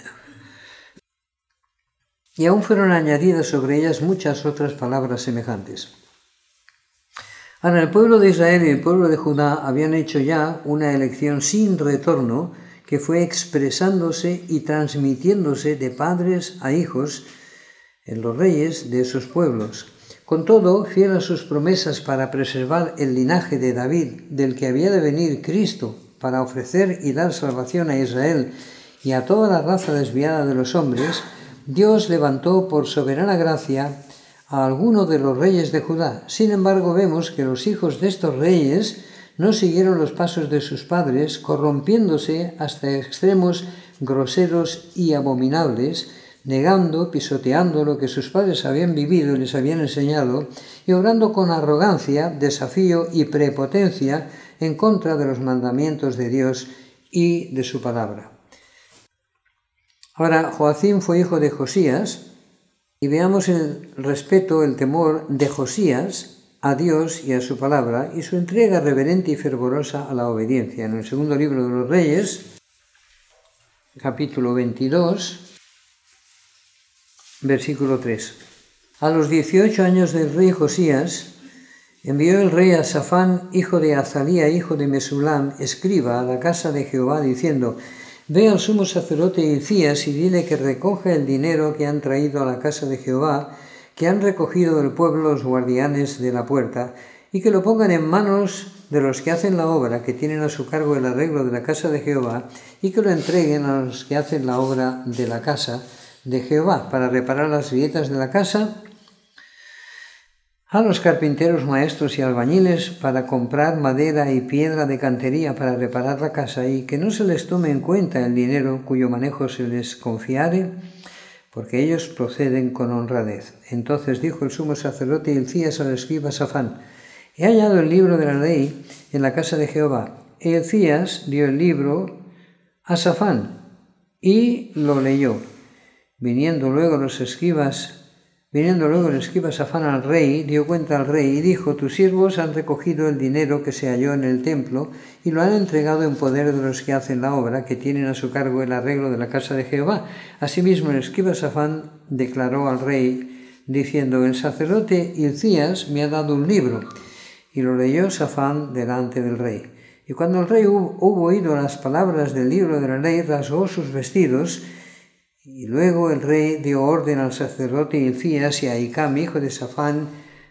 Y aún fueron añadidas sobre ellas muchas otras palabras semejantes. Ahora, el pueblo de Israel y el pueblo de Judá habían hecho ya una elección sin retorno, que fue expresándose y transmitiéndose de padres a hijos en los reyes de esos pueblos. Con todo, fiel a sus promesas para preservar el linaje de David, del que había de venir Cristo, para ofrecer y dar salvación a Israel y a toda la raza desviada de los hombres, Dios levantó por soberana gracia a alguno de los reyes de Judá. Sin embargo, vemos que los hijos de estos reyes no siguieron los pasos de sus padres, corrompiéndose hasta extremos groseros y abominables, negando, pisoteando lo que sus padres habían vivido y les habían enseñado, y obrando con arrogancia, desafío y prepotencia en contra de los mandamientos de Dios y de su palabra. Ahora, Joacim fue hijo de Josías, y veamos el respeto, el temor de Josías a Dios y a su palabra, y su entrega reverente y fervorosa a la obediencia. En el segundo libro de los Reyes, capítulo 22, versículo 3. A los 18 años del rey Josías, envió el rey a Safán, hijo de Azalía, hijo de Mesulam, escriba, a la casa de Jehová, diciendo: Ve al sumo sacerdote Hilcías y dile que recoja el dinero que han traído a la casa de Jehová, que han recogido del pueblo los guardianes de la puerta, y que lo pongan en manos de los que hacen la obra, que tienen a su cargo el arreglo de la casa de Jehová, y que lo entreguen a los que hacen la obra de la casa de Jehová, para reparar las grietas de la casa, a los carpinteros, maestros y albañiles, para comprar madera y piedra de cantería para reparar la casa, y que no se les tome en cuenta el dinero cuyo manejo se les confiare, porque ellos proceden con honradez. Entonces dijo el sumo sacerdote Hilcías al escriba Safán: He hallado el libro de la ley en la casa de Jehová. E Hilcías dio el libro a Safán y lo leyó. Viniendo luego el escriba Safán al rey, dio cuenta al rey y dijo: Tus siervos han recogido el dinero que se halló en el templo y lo han entregado en poder de los que hacen la obra, que tienen a su cargo el arreglo de la casa de Jehová. Asimismo, el escriba Safán declaró al rey, diciendo: El sacerdote Hilcías me ha dado un libro. Y lo leyó Safán delante del rey. Y cuando el rey hubo oído las palabras del libro de la ley, rasgó sus vestidos. Y luego el rey dio orden al sacerdote Hilcías y a Ahicam, hijo de Safán,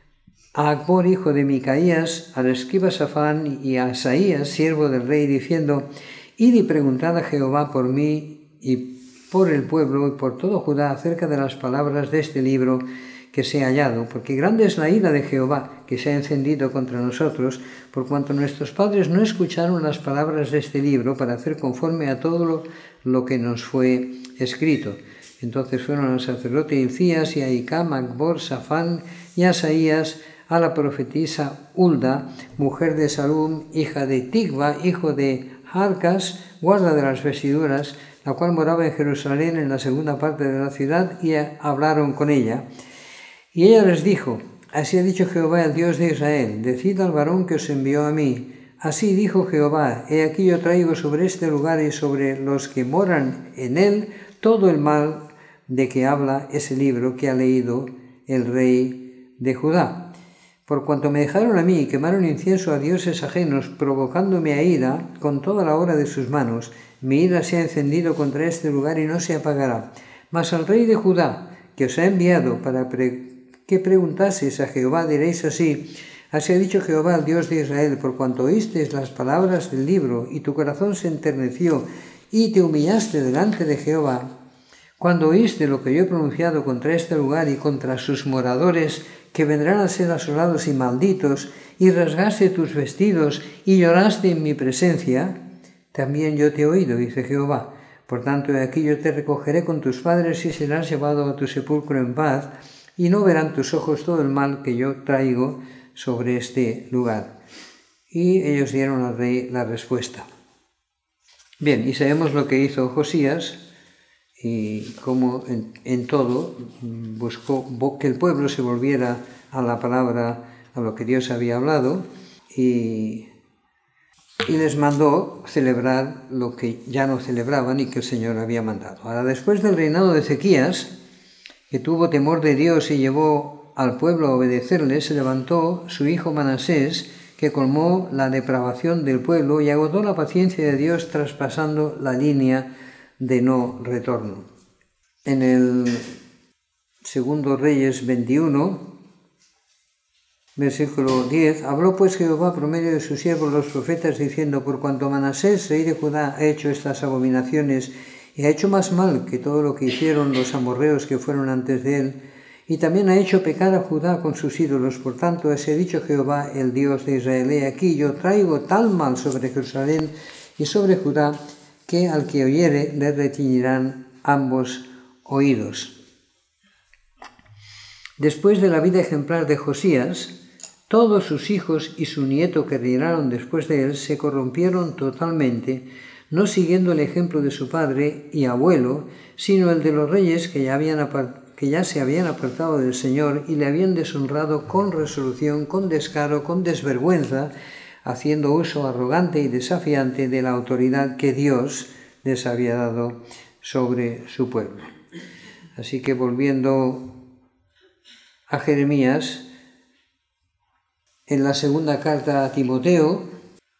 a Acbor, hijo de Micaías, al escriba Safán y a Asaías, siervo del rey, diciendo: Id y preguntad a Jehová por mí y por el pueblo y por todo Judá acerca de las palabras de este libro que se ha hallado, porque grande es la ira de Jehová que se ha encendido contra nosotros, por cuanto nuestros padres no escucharon las palabras de este libro para hacer conforme a todo lo que nos fue escrito. Entonces fueron al sacerdote Hilcías y a Ahicam, Acbor, Safán y Asaías, a la profetisa Hulda, mujer de Salum, hija de Tigba, hijo de Jarcas, guarda de las vestiduras, la cual moraba en Jerusalén en la segunda parte de la ciudad, y hablaron con ella. Y ella les dijo: Así ha dicho Jehová, el Dios de Israel: Decid al varón que os envió a mí. Así dijo Jehová: He aquí yo traigo sobre este lugar y sobre los que moran en él todo el mal de que habla ese libro que ha leído el rey de Judá. Por cuanto me dejaron a mí y quemaron incienso a dioses ajenos, provocándome a ira con toda la obra de sus manos, mi ira se ha encendido contra este lugar y no se apagará. Mas al rey de Judá, que os ha enviado para que preguntaseis a Jehová, diréis así: Así ha dicho Jehová, el Dios de Israel: Por cuanto oísteis las palabras del libro, y tu corazón se enterneció, y te humillaste delante de Jehová, cuando oíste lo que yo he pronunciado contra este lugar y contra sus moradores, que vendrán a ser asolados y malditos, y rasgaste tus vestidos, y lloraste en mi presencia, también yo te he oído, dice Jehová. Por tanto, aquí yo te recogeré con tus padres, y serás llevado a tu sepulcro en paz, y no verán tus ojos todo el mal que yo traigo sobre este lugar. Y ellos dieron al rey la respuesta. Bien, y sabemos lo que hizo Josías y cómo en todo buscó que el pueblo se volviera a la palabra, a lo que Dios había hablado, y les mandó celebrar lo que ya no celebraban y que el Señor había mandado. Ahora, después del reinado de Ezequías, que tuvo temor de Dios y llevó al pueblo a obedecerle, se levantó su hijo Manasés, que colmó la depravación del pueblo y agotó la paciencia de Dios, traspasando la línea de no retorno. En el 2 Reyes 21, versículo 10, habló pues Jehová por medio de sus siervos los profetas, diciendo: por cuanto Manasés, rey de Judá, ha hecho estas abominaciones y ha hecho más mal que todo lo que hicieron los amorreos que fueron antes de él, y también ha hecho pecar a Judá con sus ídolos. Por tanto, así ha dicho Jehová, el Dios de Israel: he aquí, yo traigo tal mal sobre Jerusalén y sobre Judá, que al que oyere le retiñirán ambos oídos. Después de la vida ejemplar de Josías, todos sus hijos y su nieto que reinaron después de él se corrompieron totalmente, no siguiendo el ejemplo de su padre y abuelo, sino el de los reyes que ya se habían apartado del Señor y le habían deshonrado con resolución, con descaro, con desvergüenza, haciendo uso arrogante y desafiante de la autoridad que Dios les había dado sobre su pueblo. Así que, volviendo a Jeremías, en la segunda carta a Timoteo,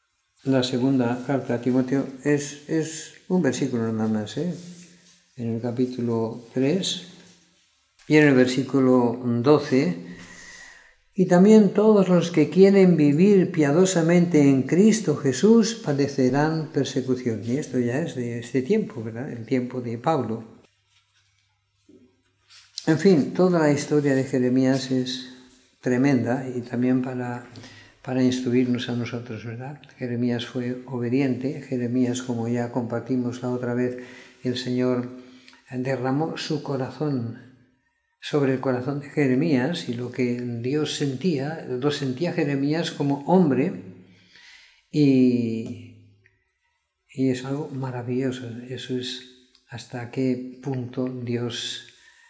es un versículo nada más, en el capítulo 3 y en el versículo 12, y también todos los que quieren vivir piadosamente en Cristo Jesús padecerán persecución. Y esto ya es de este tiempo, ¿verdad? El tiempo de Pablo. En fin, toda la historia de Jeremías es tremenda y también para instruirnos a nosotros, ¿verdad? Jeremías fue obediente. Jeremías, como ya compartimos la otra vez, el Señor derramó su corazón sobre el corazón de Jeremías, y lo que Dios sentía, lo sentía Jeremías como hombre, y es algo maravilloso. Eso es hasta qué punto Dios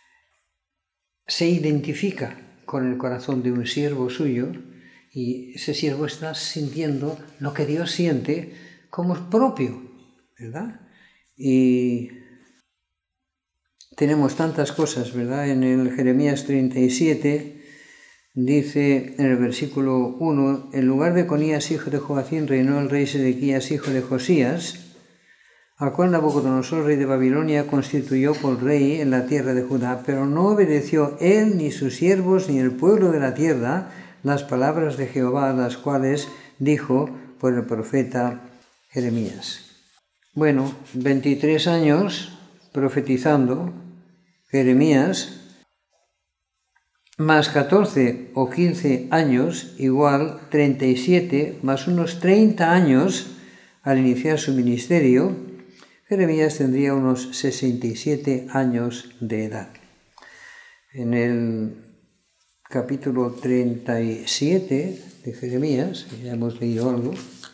se identifica con el corazón de un siervo suyo, y ese siervo está sintiendo lo que Dios siente como propio, ¿verdad? Y tenemos tantas cosas, ¿verdad? En el Jeremías 37 dice en el versículo 1: en lugar de Conías, hijo de Joacim, reinó el rey Sedequías, hijo de Josías, al cual Nabucodonosor, rey de Babilonia, constituyó por rey en la tierra de Judá, pero no obedeció él, ni sus siervos, ni el pueblo de la tierra, las palabras de Jehová, las cuales dijo por el profeta Jeremías. Bueno, 23 años profetizando Jeremías, más 14 o 15 años, igual 37, más unos 30 años al iniciar su ministerio, Jeremías tendría unos 67 años de edad. En el capítulo 37 de Jeremías, ya hemos leído algo,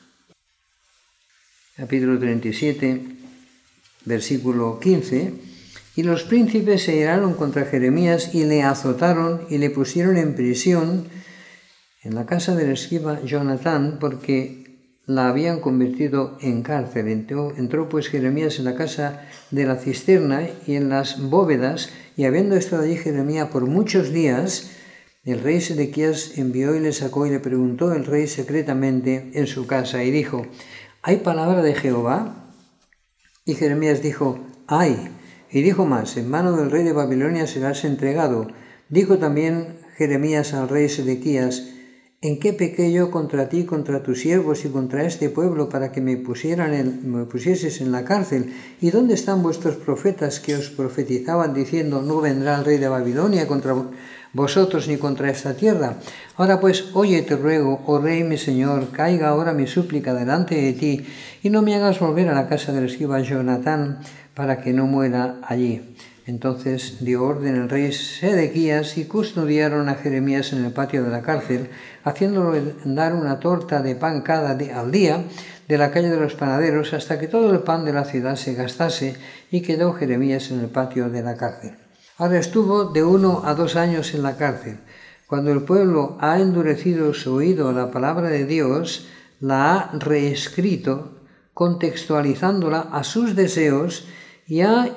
capítulo 37, versículo 15, y los príncipes se iraron contra Jeremías y le azotaron y le pusieron en prisión en la casa del escriba Jonatán, porque la habían convertido en cárcel. Entró pues Jeremías en la casa de la cisterna y en las bóvedas, y habiendo estado allí Jeremías por muchos días, el rey Sedequías envió y le sacó, y le preguntó el rey secretamente en su casa, y dijo: ¿hay palabra de Jehová? Y Jeremías dijo: hay. Y dijo más: en mano del rey de Babilonia serás entregado. Dijo también Jeremías al rey Sedequías: ¿en qué pequé yo contra ti, contra tus siervos y contra este pueblo, para que me pusieses en la cárcel? ¿Y dónde están vuestros profetas que os profetizaban diciendo: no vendrá el rey de Babilonia contra vosotros ni contra esta tierra? Ahora pues, oye, te ruego, oh rey mi señor, caiga ahora mi súplica delante de ti, y no me hagas volver a la casa del escriba Jonatán, para que no muera allí. Entonces dio orden el rey Sedequías y custodiaron a Jeremías en el patio de la cárcel, haciéndolo dar una torta de pan al día de la calle de los panaderos hasta que todo el pan de la ciudad se gastase, y quedó Jeremías en el patio de la cárcel. Ahora estuvo de 1 a 2 años en la cárcel. Cuando el pueblo ha endurecido su oído a la palabra de Dios, la ha reescrito, contextualizándola a sus deseos, y ha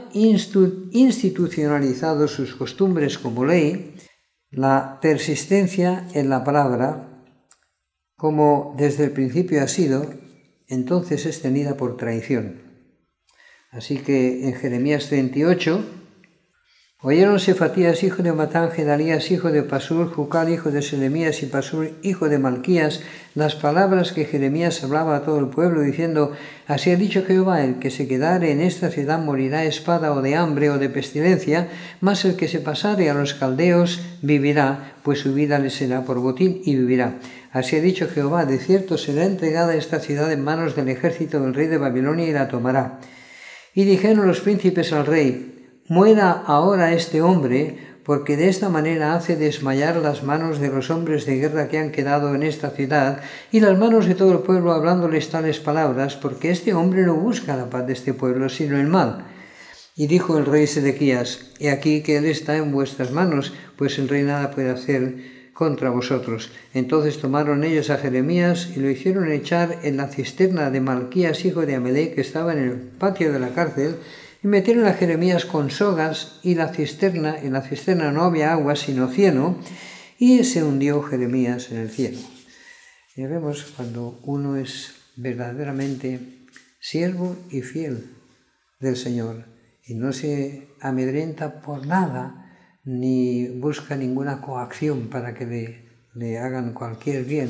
institucionalizado sus costumbres como ley. La persistencia en la palabra, como desde el principio ha sido, entonces es tenida por traición. Así que en Jeremías 38, oyeron Sefatías, hijo de Matán, Gedalías, hijo de Pasur, Jucal, hijo de Selemías, y Pasur, hijo de Malquías, las palabras que Jeremías hablaba a todo el pueblo, diciendo: así ha dicho Jehová, el que se quedare en esta ciudad morirá de espada o de hambre o de pestilencia, mas el que se pasare a los caldeos vivirá, pues su vida le será por botín y vivirá. Así ha dicho Jehová: de cierto será entregada esta ciudad en manos del ejército del rey de Babilonia y la tomará. Y dijeron los príncipes al rey: muera ahora este hombre, porque de esta manera hace desmayar las manos de los hombres de guerra que han quedado en esta ciudad, y las manos de todo el pueblo hablándoles tales palabras, porque este hombre no busca la paz de este pueblo, sino el mal. Y dijo el rey Sedequías: he aquí que él está en vuestras manos, pues el rey nada puede hacer contra vosotros. Entonces tomaron ellos a Jeremías y lo hicieron echar en la cisterna de Malquías, hijo de Amelec, que estaba en el patio de la cárcel, y metieron a Jeremías con sogas, y en la cisterna no había agua sino cieno, y se hundió Jeremías en el cieno. Y vemos cuando uno es verdaderamente siervo y fiel del Señor, y no se amedrenta por nada, ni busca ninguna coacción para que le hagan cualquier bien,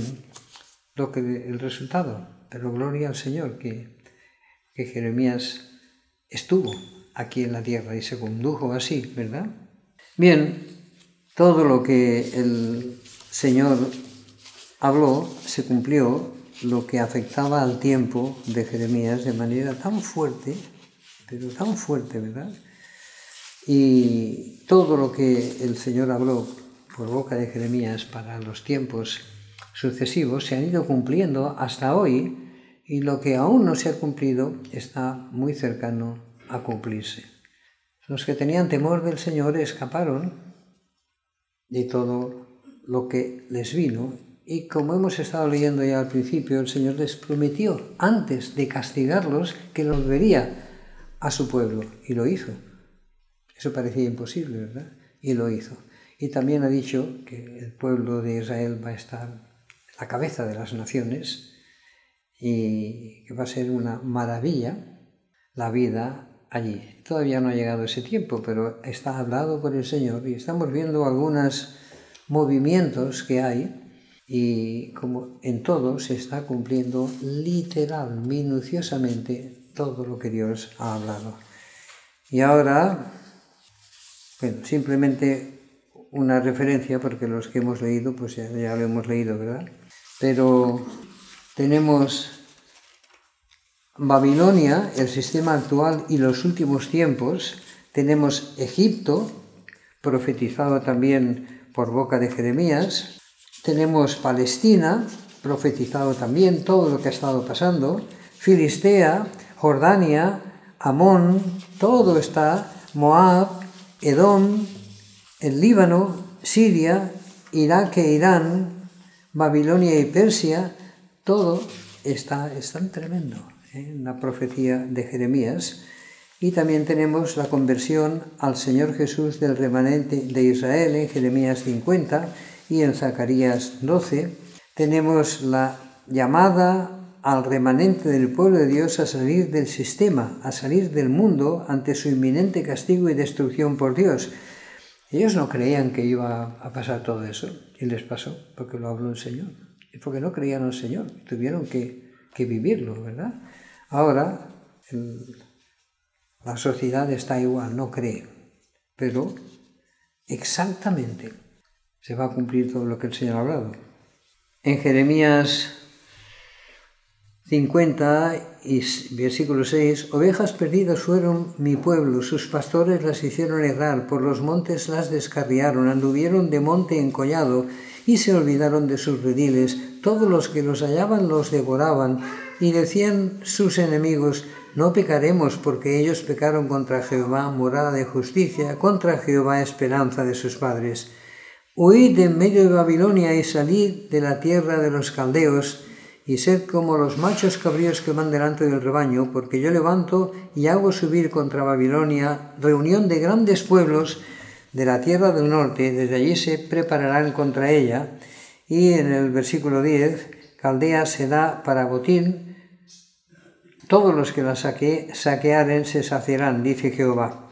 el resultado. Pero gloria al Señor que Jeremías estuvo aquí en la tierra y se condujo así, ¿verdad? Bien, todo lo que el Señor habló se cumplió, lo que afectaba al tiempo de Jeremías de manera tan fuerte, pero tan fuerte, ¿verdad? Y todo lo que el Señor habló por boca de Jeremías para los tiempos sucesivos se han ido cumpliendo hasta hoy, y lo que aún no se ha cumplido está muy cercano a cumplirse. Los que tenían temor del Señor escaparon de todo lo que les vino, y como hemos estado leyendo ya al principio, el Señor les prometió antes de castigarlos que los vería a su pueblo, y lo hizo. Eso parecía imposible, ¿verdad? Y lo hizo. Y también ha dicho que el pueblo de Israel va a estar a la cabeza de las naciones y que va a ser una maravilla la vida allí. Todavía no ha llegado ese tiempo, pero está hablado por el Señor y estamos viendo algunos movimientos que hay, y como en todo se está cumpliendo literal, minuciosamente, todo lo que Dios ha hablado. Y ahora, bueno, simplemente una referencia, porque los que hemos leído, pues ya lo hemos leído, ¿verdad? Pero tenemos Babilonia, el sistema actual y los últimos tiempos. Tenemos Egipto, profetizado también por boca de Jeremías. Tenemos Palestina, profetizado también todo lo que ha estado pasando. Filistea, Jordania, Amón, todo está. Moab, Edom, el Líbano, Siria, Irak e Irán, Babilonia y Persia, todo está tan tremendo en la profecía de Jeremías. Y también tenemos la conversión al Señor Jesús del remanente de Israel en Jeremías 50 y en Zacarías 12. Tenemos la llamada al remanente del pueblo de Dios a salir del sistema, a salir del mundo ante su inminente castigo y destrucción por Dios. Ellos no creían que iba a pasar todo eso, y les pasó, porque lo habló el Señor. Y porque no creían en el Señor, tuvieron que vivirlo, ¿verdad? Ahora la sociedad está igual, no cree, pero exactamente se va a cumplir todo lo que el Señor ha hablado. En Jeremías 50 y versículo 6, ovejas perdidas fueron mi pueblo, sus pastores las hicieron errar, por los montes las descarriaron, anduvieron de monte en collado y se olvidaron de sus rediles, todos los que los hallaban los devoraban, y decían sus enemigos, no pecaremos porque ellos pecaron contra Jehová, morada de justicia, contra Jehová, esperanza de sus padres. Huid de en medio de Babilonia y salid de la tierra de los caldeos, y sed como los machos cabríos que van delante del rebaño, porque yo levanto y hago subir contra Babilonia reunión de grandes pueblos de la tierra del norte, desde allí se prepararán contra ella. Y en el versículo 10, Caldea se da para botín, todos los que la saquearen se saciarán, dice Jehová.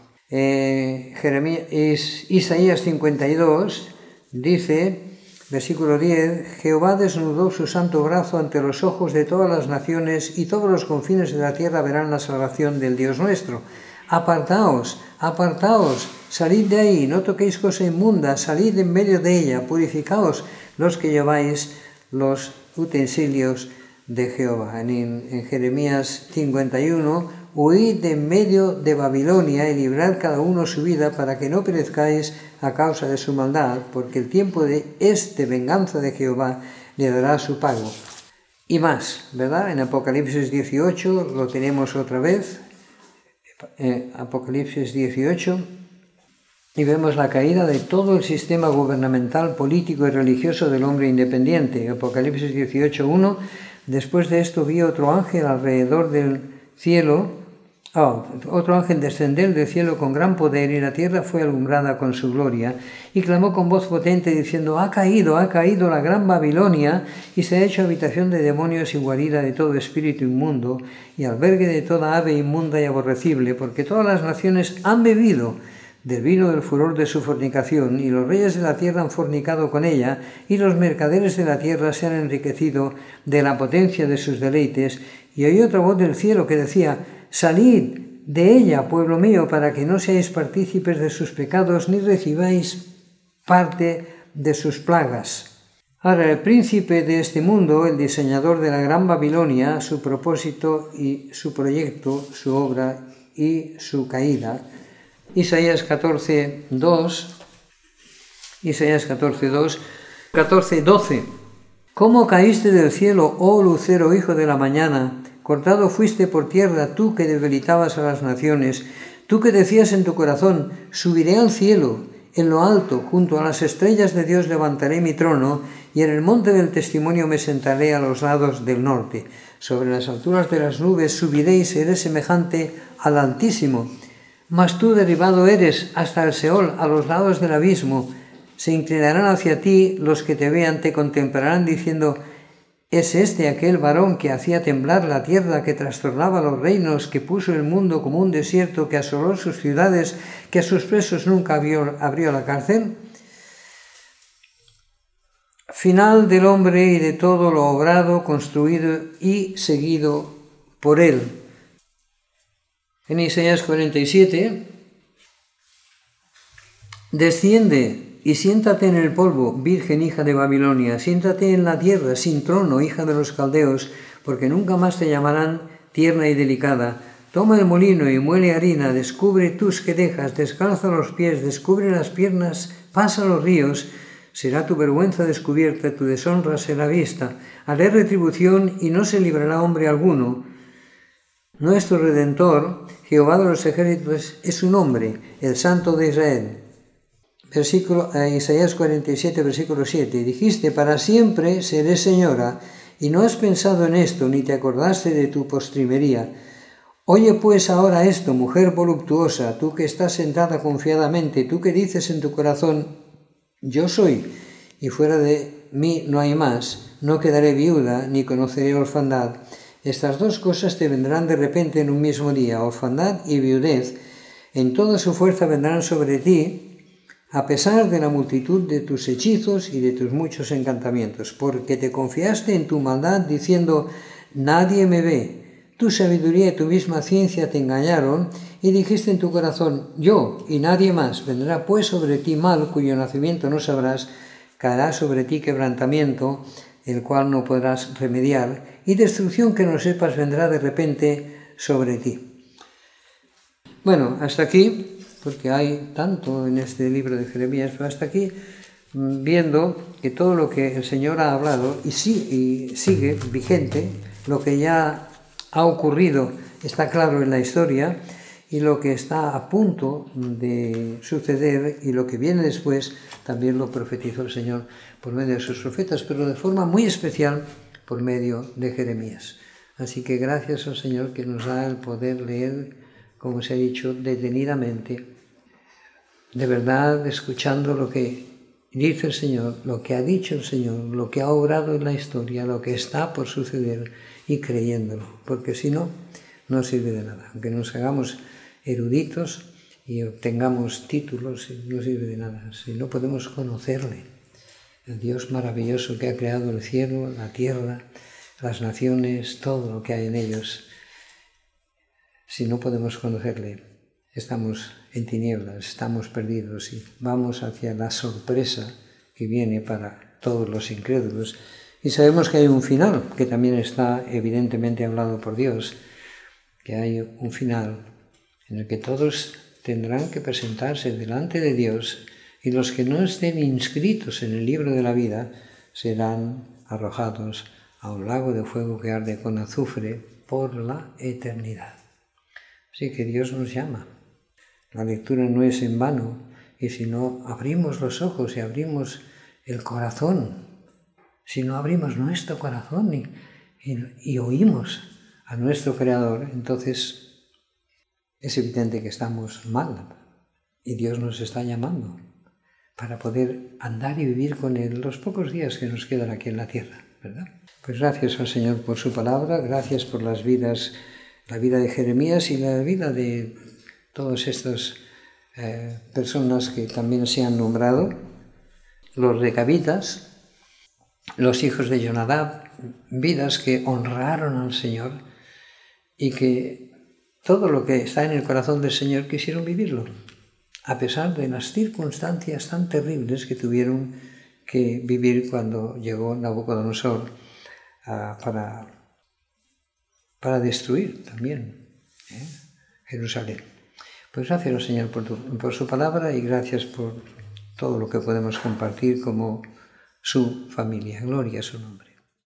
Isaías 52 dice, versículo 10, Jehová desnudó su santo brazo ante los ojos de todas las naciones, y todos los confines de la tierra verán la salvación del Dios nuestro. Apartaos, apartaos, salid de ahí, no toquéis cosa inmunda, salid en medio de ella, purificaos los que lleváis los utensilios de Jehová. En Jeremías 51, huid de en medio de Babilonia y librad cada uno su vida para que no perezcáis a causa de su maldad, porque el tiempo es de venganza de Jehová, le dará su pago. Y más, ¿verdad? En Apocalipsis 18 lo tenemos otra vez, Apocalipsis 18, y vemos la caída de todo el sistema gubernamental, político y religioso del hombre independiente. Apocalipsis 18:1, después de esto vi otro ángel alrededor del cielo, otro ángel descender del cielo con gran poder, y la tierra fue alumbrada con su gloria, y clamó con voz potente diciendo, ha caído la gran Babilonia, y se ha hecho habitación de demonios y guarida de todo espíritu inmundo, y albergue de toda ave inmunda y aborrecible, porque todas las naciones han bebido del vino del furor de su fornicación, y los reyes de la tierra han fornicado con ella, y los mercaderes de la tierra se han enriquecido de la potencia de sus deleites. Y oí otra voz del cielo que decía, salid de ella, pueblo mío, para que no seáis partícipes de sus pecados, ni recibáis parte de sus plagas. Ahora, el príncipe de este mundo, el diseñador de la gran Babilonia, su propósito y su proyecto, su obra y su caída, Isaías 14:12. ¿Cómo caíste del cielo, oh lucero, hijo de la mañana? Cortado fuiste por tierra, tú que debilitabas a las naciones, tú que decías en tu corazón, subiré al cielo, en lo alto, junto a las estrellas de Dios levantaré mi trono, y en el monte del testimonio me sentaré a los lados del norte. Sobre las alturas de las nubes subiré y seré semejante al Altísimo. Mas tú derribado eres hasta el Seol, a los lados del abismo. Se inclinarán hacia ti, los que te vean te contemplarán diciendo, ¿es este aquel varón que hacía temblar la tierra, que trastornaba los reinos, que puso el mundo como un desierto, que asoló sus ciudades, que a sus presos nunca abrió la cárcel? Final del hombre y de todo lo obrado, construido y seguido por él. En Isaías 47, desciende y siéntate en el polvo, virgen hija de Babilonia, siéntate en la tierra, sin trono, hija de los caldeos, porque nunca más te llamarán tierna y delicada. Toma el molino y muele harina, descubre tus que dejas, descalza los pies, descubre las piernas, pasa los ríos, será tu vergüenza descubierta, tu deshonra será vista. Haré retribución y no se librará hombre alguno. Nuestro Redentor, Jehová de los ejércitos, es su nombre, el Santo de Israel. Isaías 47, versículo 7. Dijiste, para siempre seré señora, y no has pensado en esto, ni te acordaste de tu postrimería. Oye pues ahora esto, mujer voluptuosa, tú que estás sentada confiadamente, tú que dices en tu corazón, yo soy, y fuera de mí no hay más, no quedaré viuda, ni conoceré orfandad. Estas dos cosas te vendrán de repente en un mismo día, orfandad y viudez. En toda su fuerza vendrán sobre ti, a pesar de la multitud de tus hechizos y de tus muchos encantamientos, porque te confiaste en tu maldad diciendo, nadie me ve. Tu sabiduría y tu misma ciencia te engañaron, y dijiste en tu corazón, yo y nadie más. Vendrá pues sobre ti mal, cuyo nacimiento no sabrás, caerá sobre ti quebrantamiento, el cual no podrás remediar, y destrucción que no sepas vendrá de repente sobre ti. Bueno, hasta aquí, porque hay tanto en este libro de Jeremías, pero hasta aquí, viendo que todo lo que el Señor ha hablado y sigue vigente, lo que ya ha ocurrido está claro en la historia, y lo que está a punto de suceder y lo que viene después también lo profetizó el Señor por medio de sus profetas, pero de forma muy especial por medio de Jeremías. Así que gracias al Señor que nos da el poder leer, como se ha dicho, detenidamente, de verdad, escuchando lo que dice el Señor, lo que ha dicho el Señor, lo que ha obrado en la historia, lo que está por suceder, y creyéndolo, porque si no, no sirve de nada. Aunque nos hagamos eruditos y obtengamos títulos, no sirve de nada. Si no podemos conocerle, el Dios maravilloso que ha creado el cielo, la tierra, las naciones, todo lo que hay en ellos, si no podemos conocerle, estamos en tinieblas, estamos perdidos y vamos hacia la sorpresa que viene para todos los incrédulos. Y sabemos que hay un final, que también está evidentemente hablado por Dios, que hay un final en el que todos tendrán que presentarse delante de Dios y los que no estén inscritos en el libro de la vida serán arrojados a un lago de fuego que arde con azufre por la eternidad. Así que Dios nos llama. La lectura no es en vano, y si no abrimos los ojos y abrimos el corazón, si no abrimos nuestro corazón y oímos a nuestro Creador, entonces es evidente que estamos mal y Dios nos está llamando para poder andar y vivir con Él los pocos días que nos quedan aquí en la tierra, ¿verdad? Pues gracias al Señor por su palabra, gracias por las vidas, la vida de Jeremías y la vida de todas estas personas que también se han nombrado, los recabitas, los hijos de Jonadab, vidas que honraron al Señor y que todo lo que está en el corazón del Señor quisieron vivirlo, a pesar de las circunstancias tan terribles que tuvieron que vivir cuando llegó Nabucodonosor para destruir también Jerusalén. Pues gracias, Señor, por su palabra y gracias por todo lo que podemos compartir como su familia. Gloria a su nombre.